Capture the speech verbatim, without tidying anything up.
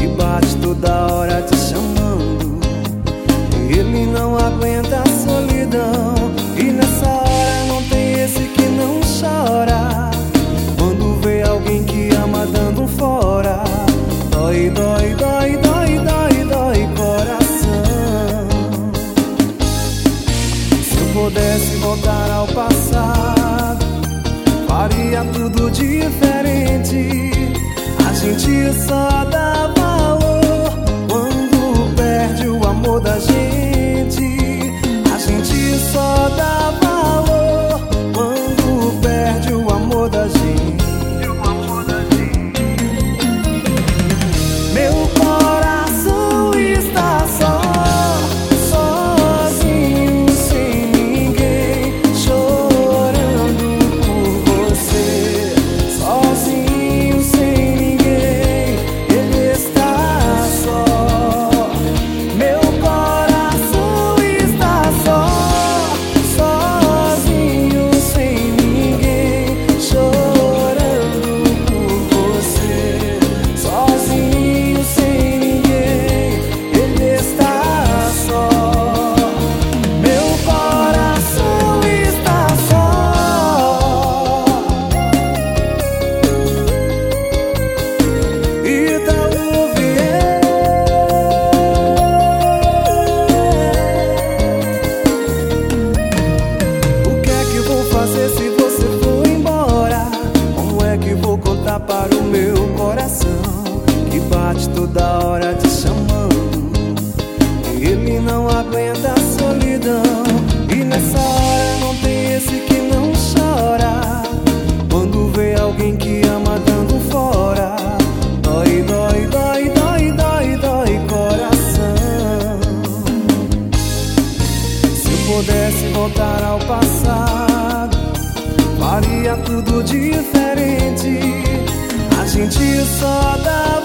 que bate toda hora te chamando. Ele não aguenta a solidão, e nessa hora não tem esse que não chora. Quando vê alguém que ama dando um fora, dói, dói, dói, dói, dói, dói coração. Se eu pudesse voltar ao passado, faria tudo diferente. A gente só dá valor quando perde o amor da gente. A gente só dá valor quando perde o amor da gente. Meu coração está só, sozinho, sem ninguém, chorando por você. Sozinho, sem ninguém, ele está só. Meu coração está só, sozinho, sem ninguém, chorando por você. Sozinho, sem ninguém, ele está só. Meu coração está só. Itaú Vieira. O que é que vou fazer se você for embora? Como é que vou contar para o meu coração que bate toda hora te chamando? Ele não aguenta a solidão, e nessa hora não tem esse que não chora. Quando vê alguém que ama dando um fora, dói, dói, dói, dói, dói, dói coração. Se eu pudesse voltar ao passado, faria tudo diferente. A gente só dá